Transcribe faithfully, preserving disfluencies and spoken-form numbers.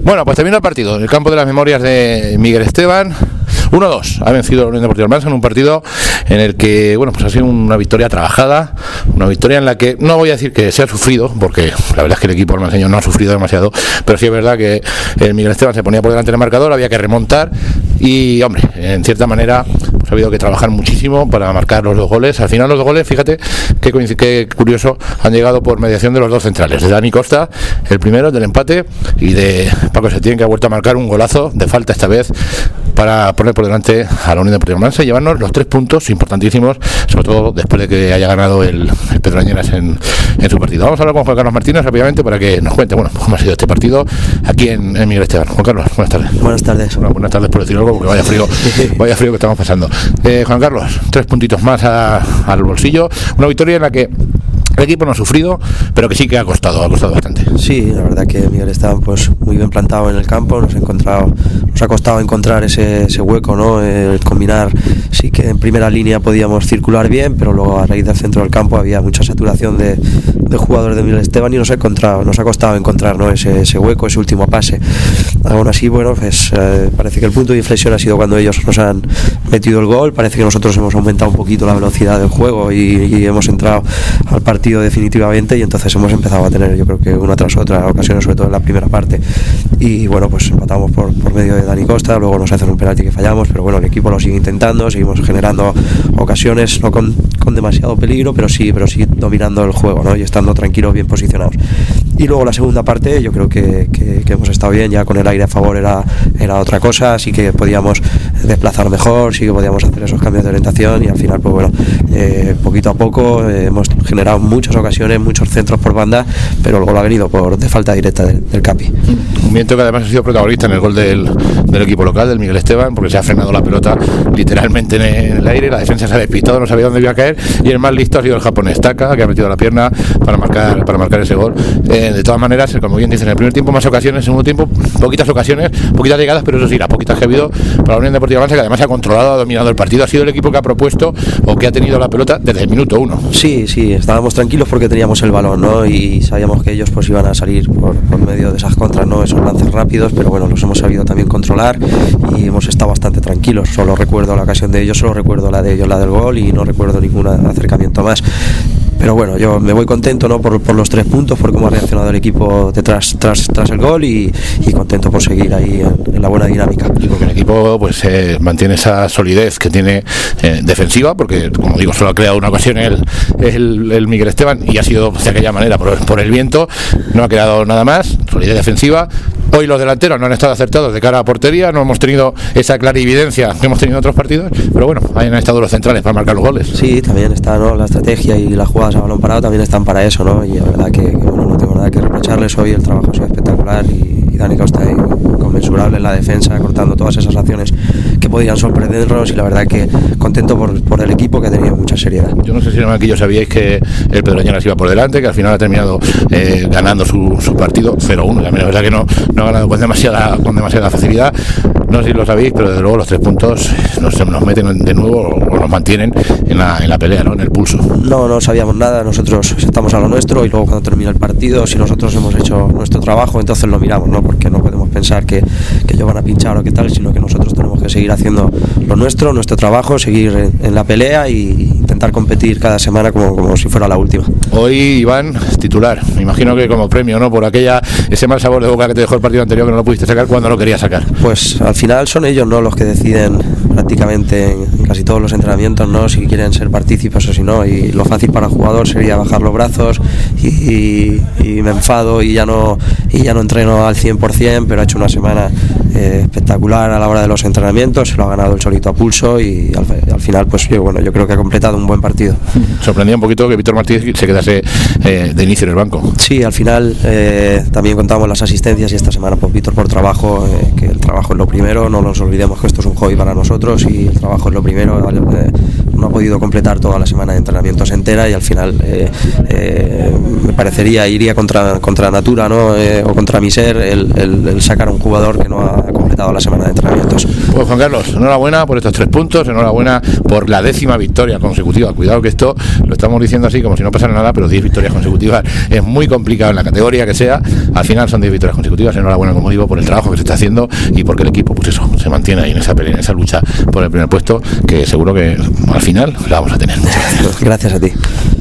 Bueno, pues termina el partido en el campo de las memorias de Miguel Esteban. uno dos, ha vencido la Unión Deportiva Almansa en un partido en el que, bueno, pues ha sido una victoria trabajada, una victoria en la que no voy a decir que se ha sufrido, porque la verdad es que el equipo almanseño no ha sufrido demasiado, pero sí es verdad que el Miguel Esteban se ponía por delante del marcador, había que remontar y, hombre, en cierta manera pues ha habido que trabajar muchísimo para marcar los dos goles. Al final los dos goles, fíjate qué, qué curioso, han llegado por mediación de los dos centrales, de Dani Costa, el primero del empate, y de Paco Setién, que ha vuelto a marcar un golazo de falta esta vez para poner por delante a la Unión Deportiva Almansa y llevarnos los tres puntos importantísimos, sobre todo después de que haya ganado el, el Pedroñeras en, en su partido. Vamos a hablar con Juan Carlos Martínez rápidamente para que nos cuente, bueno, cómo ha sido este partido aquí en, en Miguel Esteban. Juan Carlos, buenas tardes. Buenas tardes. Bueno, buenas tardes por decir algo, porque vaya frío, vaya frío que estamos pasando. Eh, Juan Carlos, tres puntitos más a, al bolsillo, una victoria en la que el equipo no ha sufrido, pero que sí que ha costado, ha costado bastante. Sí, la verdad que Miguel estaba pues muy bien plantado en el campo, nos ha encontrado, nos ha costado encontrar ese, ese hueco, ¿no? El combinar, sí que en primera línea podíamos circular bien, pero luego a raíz del centro del campo había mucha saturación de, de jugadores de Miguel Esteban y nos ha encontrado, nos ha costado encontrar, ¿no? ese, ese hueco, ese último pase. Aún así, bueno, pues eh, parece que el punto de inflexión ha sido cuando ellos nos han metido el gol, parece que nosotros hemos aumentado un poquito la velocidad del juego y, y hemos entrado al partido definitivamente y entonces hemos empezado a tener, yo creo que una tras otra ocasiones, sobre todo en la primera parte, y bueno, pues empatamos por, por medio de Dani Costa, luego nos hacen un penalti que fallamos, pero bueno, el equipo lo sigue intentando, seguimos generando ocasiones, no con, con demasiado peligro, pero sí, pero sí dominando el juego, ¿no? Y estando tranquilos, bien posicionados. Y luego la segunda parte, yo creo que, que, que hemos estado bien, ya con el aire a favor era, era otra cosa, así que podíamos desplazar mejor, sí que podíamos hacer esos cambios de orientación y al final, pues bueno, eh, poquito a poco eh, hemos generado muchas ocasiones, muchos centros por banda, pero el gol ha venido por de falta directa del, del Capi. Un viento que además ha sido protagonista en el gol del, del equipo local, del Miguel Esteban, porque se ha frenado la pelota literalmente en el aire, la defensa se ha despistado, no sabía dónde iba a caer, y el más listo ha sido el japonés Taka, que ha metido la pierna para marcar para marcar ese gol. Eh, de todas maneras, como bien dicen, en el primer tiempo más ocasiones, en el segundo tiempo poquitas ocasiones, poquitas llegadas, pero eso sí, las poquitas que ha habido para la Unión Deportiva Almansa, que además ha controlado, ha dominado el partido, ha sido el equipo que ha propuesto o que ha tenido la pelota desde el minuto uno. Sí, sí, estábamos tranquilos porque teníamos el balón, ¿no? Y sabíamos que ellos pues iban a salir por, por medio de esas contras, ¿no? Esos lances rápidos, pero bueno, los hemos sabido también controlar y hemos estado bastante tranquilos. Solo recuerdo la ocasión de ellos, solo recuerdo la de ellos, la del gol, y no recuerdo ningún acercamiento más. Pero bueno, yo me voy contento, ¿no? por, por los tres puntos, por cómo ha reaccionado el equipo detrás, tras, tras el gol y, y contento por seguir ahí en, en la buena dinámica. Sí, porque el equipo pues eh, mantiene esa solidez que tiene eh, defensiva, porque como digo, solo ha creado una ocasión el, el, el Miguel Esteban y ha sido de aquella manera por, por el viento, no ha creado nada más, solidez defensiva. Hoy los delanteros no han estado acertados de cara a portería, no hemos tenido esa clarividencia que hemos tenido en otros partidos, pero bueno, ahí han estado los centrales para marcar los goles. Sí, también está, ¿no? La estrategia y las jugadas a balón parado también están para eso, ¿no? Y la verdad que, que bueno, no tengo nada que reprocharles hoy, el trabajo ha sido espectacular y, y Dani Costa ahí conmensurable en la defensa, cortando todas esas acciones que podían sorprendernos y la verdad que contento por, por el equipo, que ha tenido mucha seriedad. Yo no sé si en el banquillo sabíais que el Pedroñeras iba por delante, que al final ha terminado eh, ganando su, su partido cero uno, la verdad que no, no ha ganado con demasiada, con demasiada facilidad. No sé si lo sabéis, pero desde luego los tres puntos nos, nos meten de nuevo o nos mantienen en la, en la pelea, ¿no? En el pulso. No, no sabíamos nada, nosotros estamos a lo nuestro y luego cuando termina el partido, si nosotros hemos hecho nuestro trabajo, entonces lo miramos, ¿no? Porque no podemos pensar que, que ellos van a pinchar o qué tal, sino que nosotros tenemos que seguir haciendo lo nuestro, nuestro trabajo, seguir en, en la pelea y intentar competir cada semana como, como si fuera la última. Hoy Iván, titular, me imagino que como premio, ¿no? Por aquella, ese mal sabor de boca que te dejó el partido anterior, que no lo pudiste sacar cuando lo querías sacar. Pues al final son ellos, ¿no? Los que deciden prácticamente en casi todos los entrenamientos, ¿no? Si quieren ser partícipes o si no, y lo fácil para el jugador sería bajar los brazos y, y, y me enfado y ya no y ya no entreno al cien por ciento, pero ha hecho una semana eh, espectacular a la hora de los entrenamientos, se lo ha ganado el solito a pulso y al, al final pues yo, bueno, yo creo que ha completado un buen partido. Sorprendía un poquito que Víctor Martínez se quedase eh, de inicio en el banco. Sí, al final eh, también contamos las asistencias y esta semana pues Víctor por trabajo, eh, que el trabajo es lo primero, no nos olvidemos que esto es un hobby para nosotros y el trabajo es lo primero. Eh, no ha podido completar toda la semana de entrenamientos entera y al final eh, eh, me parecería iría contra, contra natura, ¿no? Eh, o contra mi ser el, el, el sacar a un jugador que no ha completado la semana de entrenamientos. Pues Juan Carlos, enhorabuena por estos tres puntos, enhorabuena por la décima victoria consecutiva consecutivas. Cuidado que esto lo estamos diciendo así como si no pasara nada, pero diez victorias consecutivas es muy complicado en la categoría que sea. Al final son diez victorias consecutivas. Enhorabuena, como digo, por el trabajo que se está haciendo y porque el equipo, pues eso, se mantiene ahí en esa pelea, en esa lucha por el primer puesto, que seguro que al final la vamos a tener. Muchas gracias. Gracias a ti.